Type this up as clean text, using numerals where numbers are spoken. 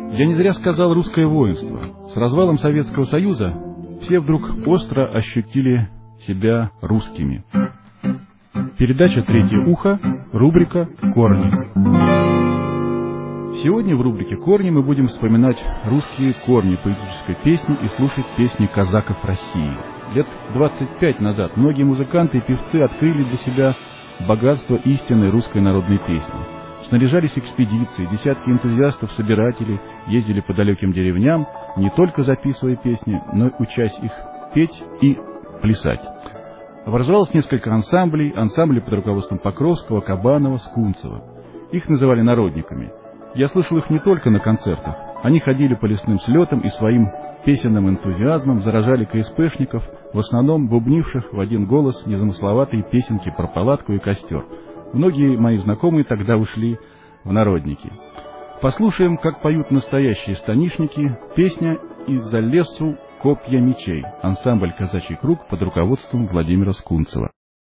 Я не зря сказал «русское воинство». С развалом Советского Союза все вдруг остро ощутили себя русскими. Передача «Третье ухо», рубрика «Корни». Сегодня в рубрике «Корни» мы будем вспоминать русские корни поэтической песни и слушать песни казаков России. Лет 25 назад многие музыканты и певцы открыли для себя богатство истинной русской народной песни. Снаряжались экспедиции, десятки энтузиастов-собирателей ездили по далеким деревням, не только записывая песни, но и учась их петь и плясать. Образовалось несколько ансамблей под руководством Покровского, Кабанова, Скунцева. Их называли народниками. Я слышал их не только на концертах. Они ходили по лесным слетам и своим песенным энтузиазмом заражали КСПшников, в основном бубнивших в один голос незамысловатые песенки про палатку и костер. Многие мои знакомые тогда ушли в народники. Послушаем, как поют настоящие станишники, песня «Из-за лесу копья мечей», ансамбль «Казачий круг» под руководством Владимира Скунцева.